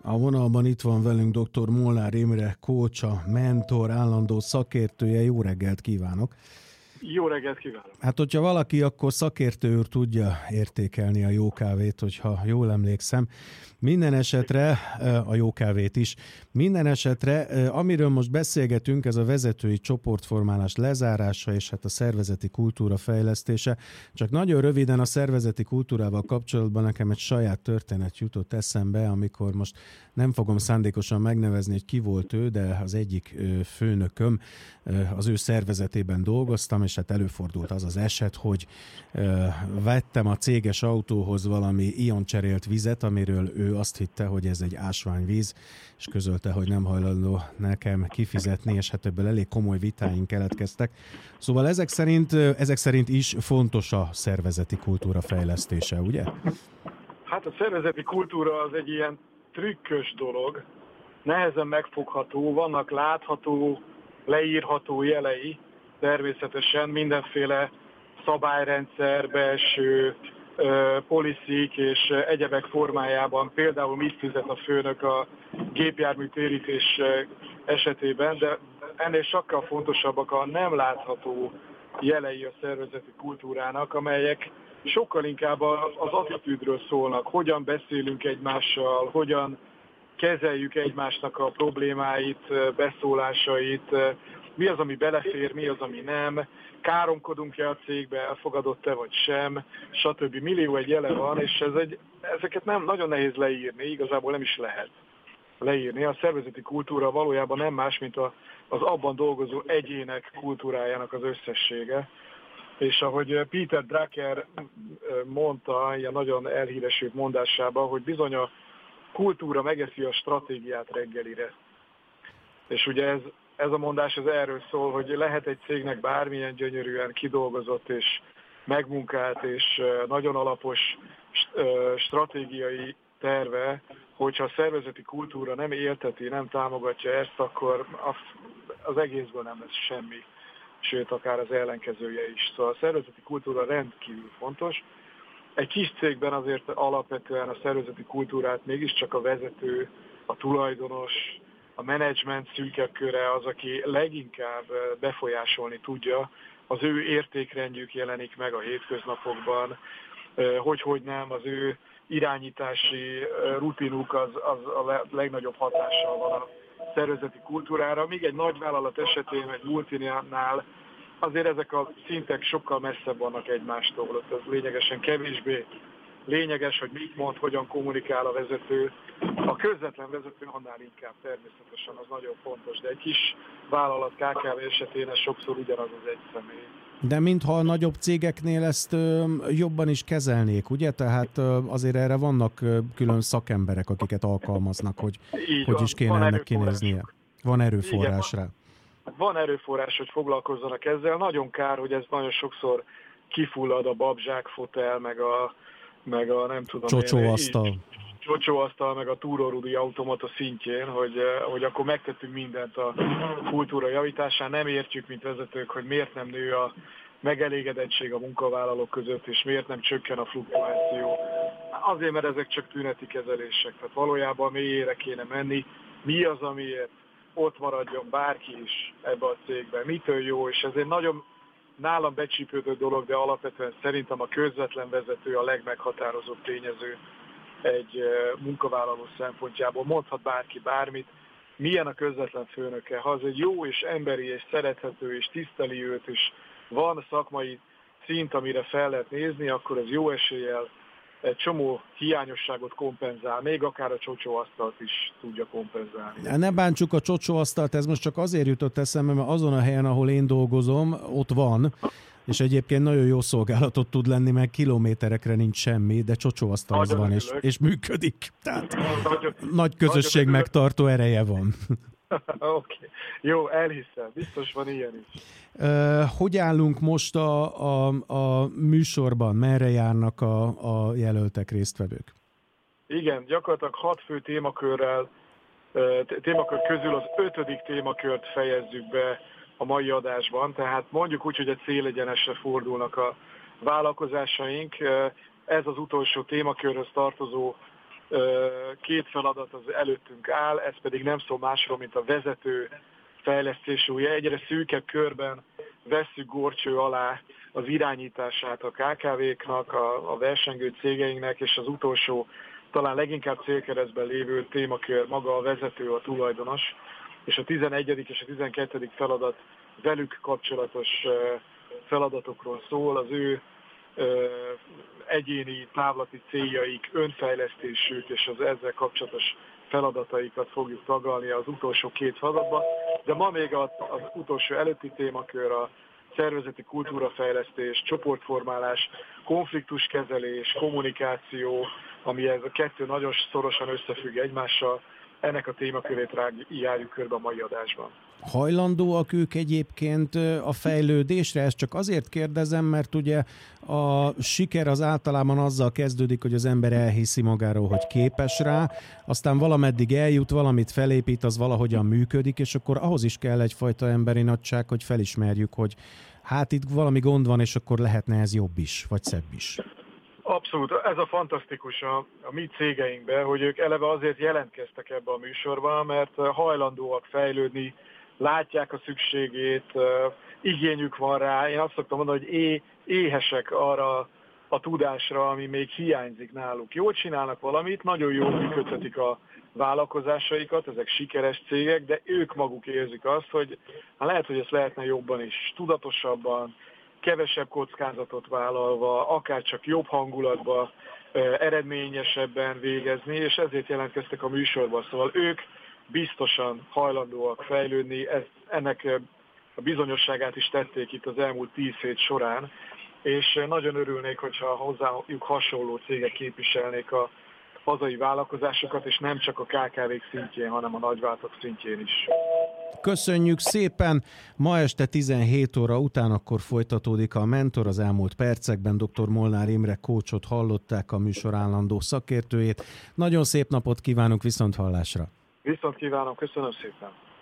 A vonalban itt van velünk dr. Molnár Imre, coach, a mentor, állandó szakértője. Jó reggelt kívánok! Jó reggelt kívánok! Hát, hogyha valaki, akkor szakértő úr tudja értékelni a jó kávét, hogyha jól emlékszem. Minden esetre, a jó kávét is, minden esetre, amiről most beszélgetünk, ez a vezetői csoportformálás lezárása, és hát a szervezeti kultúra fejlesztése. Csak nagyon röviden a szervezeti kultúrával kapcsolatban nekem egy saját történet jutott eszembe, amikor most nem fogom szándékosan megnevezni, hogy ki volt ő, de az egyik főnököm, az ő szervezetében dolgoztam, és hát előfordult az az eset, hogy vettem a céges autóhoz valami ioncserélt vizet, amiről ő azt hitte, hogy ez egy ásványvíz, és közölte, hogy nem hajlandó nekem kifizetni, és hát ebből elég komoly vitáink keletkeztek. Szóval ezek szerint is fontos a szervezeti kultúra fejlesztése, ugye? Hát a szervezeti kultúra az egy ilyen trükkös dolog, nehezen megfogható, vannak látható, leírható jelei, természetesen mindenféle szabályrendszer, belső policyk és egyebek formájában, például mit fizet a főnök a gépjármű térítés esetében, de ennél sokkal fontosabbak a nem látható jelei a szervezeti kultúrának, amelyek sokkal inkább az attitűdről szólnak, hogyan beszélünk egymással, hogyan kezeljük egymásnak a problémáit, beszólásait, mi az, ami belefér, mi az, ami nem, káromkodunk-e a cégbe, elfogadott-e vagy sem, stb. Millió egy jele van, és ezeket nem nagyon nehéz leírni, igazából nem is lehet leírni. A szervezeti kultúra valójában nem más, mint az abban dolgozó egyének kultúrájának az összessége. És ahogy Peter Drucker mondta, ilyen nagyon elhíresült mondásában, hogy bizony a kultúra megeszi a stratégiát reggelire. És ugye ez a mondás az erről szól, hogy lehet egy cégnek bármilyen gyönyörűen kidolgozott és megmunkált és nagyon alapos stratégiai terve, hogyha a szervezeti kultúra nem élteti, nem támogatja ezt, akkor az egészből nem lesz semmi, sőt akár az ellenkezője is. Szóval a szervezeti kultúra rendkívül fontos. Egy kis cégben azért alapvetően a szervezeti kultúrát mégiscsak a vezető, a tulajdonos, a menedzsment szűkebb köre az, aki leginkább befolyásolni tudja, az ő értékrendjük jelenik meg a hétköznapokban, hogy nem, az ő irányítási rutinuk az a legnagyobb hatással van a szervezeti kultúrára, míg egy nagyvállalat esetén, egy multinál azért ezek a szintek sokkal messzebb vannak egymástól, ez lényegesen kevésbé lényeges, hogy mit mond, hogyan kommunikál a vezető. A közvetlen vezető annál inkább természetesen az nagyon fontos, de egy kis vállalat KKV esetén ez sokszor ugyanaz az egy személy. De mintha a nagyobb cégeknél ezt jobban is kezelnék, ugye? Tehát azért erre vannak külön szakemberek, akiket alkalmaznak, hogy is kéne ennek kinéznie. Van erőforrás rá. Van erőforrás, hogy foglalkozzanak ezzel. Nagyon kár, hogy ez nagyon sokszor kifullad a babzsákfotel, meg a nem tudom... Csocsóasztal, meg a túrórudi automata szintjén, hogy akkor megtettünk mindent a kultúra javításán. Nem értjük, mint vezetők, hogy miért nem nő a megelégedettség a munkavállalók között, és miért nem csökken a fluktuáció. Azért, mert ezek csak tüneti kezelések. Tehát valójában mélyére kéne menni. Mi az, amiért ott maradjon bárki is ebbe a cégben? Mitől jó? És ez egy nagyon nálam becsípődő dolog, de alapvetően szerintem a közvetlen vezető a legmeghatározóbb tényező egy munkavállaló szempontjából. Mondhat bárki bármit, milyen a közvetlen főnöke. Ha az egy jó és emberi és szerethető és tiszteli őt, és van szakmai szint, amire fel lehet nézni, akkor az jó eséllyel egy csomó hiányosságot kompenzál, még akár a csocsóasztalt is tudja kompenzálni. Ne bántsuk a csocsóasztalt, ez most csak azért jutott eszembe, mert azon a helyen, ahol én dolgozom, ott van, és egyébként nagyon jó szolgálatot tud lenni, mert kilométerekre nincs semmi, de csocsóasztal az van, és működik. Tehát nagy közösség megtartó ereje van. Oké. Jó, elhiszem. Biztos van ilyen is. Hogy állunk most a műsorban? Merre járnak a jelöltek, résztvevők? Igen, gyakorlatilag 6 fő témakör közül az 5. témakört fejezzük be a mai adásban, tehát mondjuk úgy, hogy egy célegyenesre fordulnak a vállalkozásaink. Ez az utolsó témakörhöz tartozó Két feladat az előttünk áll, ez pedig nem szól másról, mint a vezető fejlesztés. Ugye egyre szűkebb körben vesszük górcső alá az irányítását a KKV-knak, a versengő cégeinknek, és az utolsó, talán leginkább célkeresztben lévő témakör maga a vezető, a tulajdonos, és a 11. és a 12. feladat velük kapcsolatos feladatokról szól, az ő egyéni távlati céljaik, önfejlesztésük és az ezzel kapcsolatos feladataikat fogjuk taglalni az utolsó két feladatban, de ma még az utolsó előtti témakör a szervezeti kultúrafejlesztés, csoportformálás, konfliktuskezelés, kommunikáció, ami ez a kettő nagyon szorosan összefügg egymással, ennek a témakörét járjuk körbe a mai adásban. Hajlandóak ők egyébként a fejlődésre? Ezt csak azért kérdezem, mert ugye a siker az általában azzal kezdődik, hogy az ember elhiszi magáról, hogy képes rá, aztán valameddig eljut, valamit felépít, az valahogyan működik, és akkor ahhoz is kell egyfajta emberi nagyság, hogy felismerjük, hogy hát itt valami gond van, és akkor lehetne ez jobb is, vagy szebb is. Abszolút. Ez a fantasztikus a mi cégeinkben, hogy ők eleve azért jelentkeztek ebbe a műsorba, mert hajlandóak fejlődni, látják a szükségét, igényük van rá. Én azt szoktam mondani, hogy éhesek arra a tudásra, ami még hiányzik náluk. Jól csinálnak valamit, nagyon jól működtetik a vállalkozásaikat, ezek sikeres cégek, de ők maguk érzik azt, hogy lehet, hogy ezt lehetne jobban is, tudatosabban, kevesebb kockázatot vállalva, akár csak jobb hangulatban, eredményesebben végezni, és ezért jelentkeztek a műsorba. Szóval ők biztosan hajlandóak fejlődni, ennek a bizonyosságát is tették itt az elmúlt 10 hét során, és nagyon örülnék, hogyha hozzájuk hasonló cégek képviselnék a hazai vállalkozásokat, és nem csak a KKV-k szintjén, hanem a nagyvállalatok szintjén is. Köszönjük szépen! Ma este 17 óra után akkor folytatódik a Mentor. Az elmúlt percekben dr. Molnár Imre coachot hallották, a műsor állandó szakértőjét. Nagyon szép napot kívánunk, viszonthallásra! Viszont kívánom, köszönöm szépen!